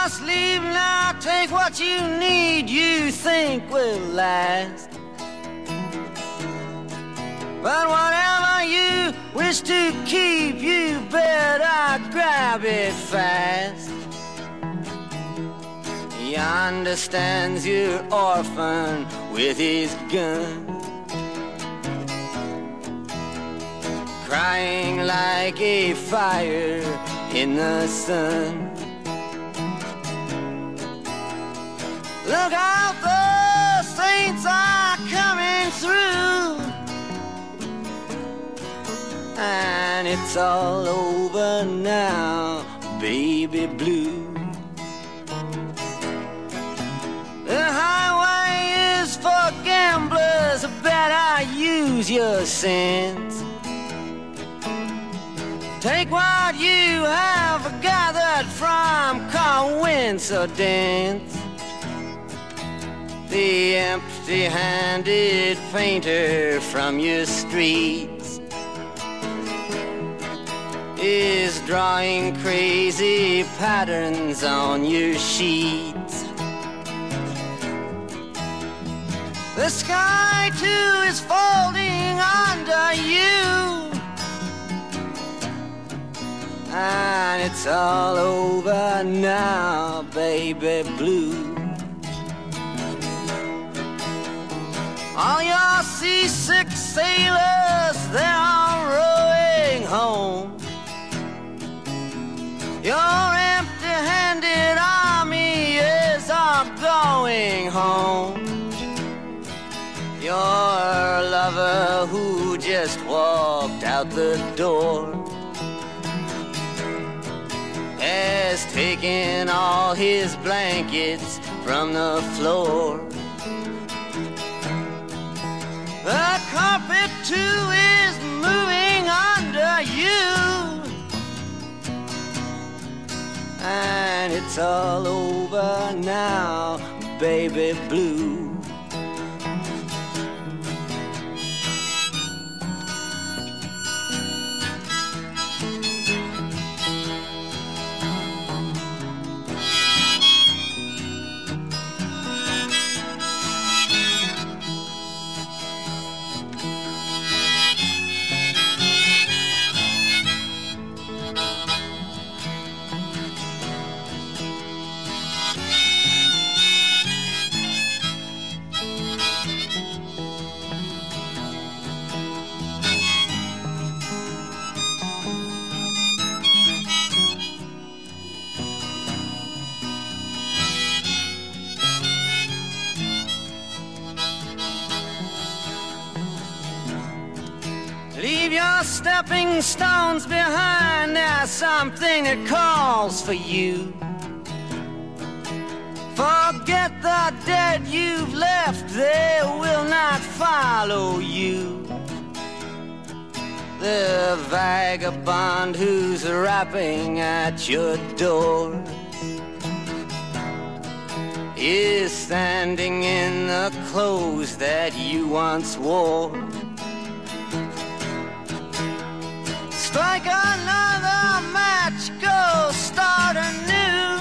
must leave now. Take what you need, you think will last. But whatever you wish to keep, you better grab it fast. He understands your orphan with his gun, crying like a fire in the sun. Look out, the saints are coming through, and it's all over now, baby blue. The highway is for gamblers, better use your sense. Take what you have gathered from coincidence. The empty-handed painter from your streets is drawing crazy patterns on your sheets. The sky too is folding under you, and it's all over now, baby blue. All your seasick sailors, they're all rowing home. Your empty-handed army is all going home. Your lover who just walked out the door has taken all his blankets from the floor. The carpet too is moving under you, and it's all over now, baby blue. Leave your stepping stones behind, there's something that calls for you. Forget the dead you've left, they will not follow you. The vagabond who's rapping at your door is standing in the clothes that you once wore. Strike another match, go start anew,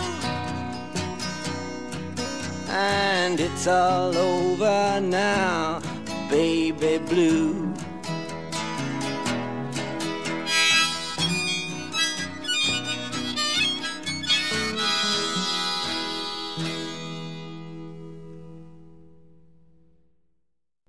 and it's all over now, baby blue.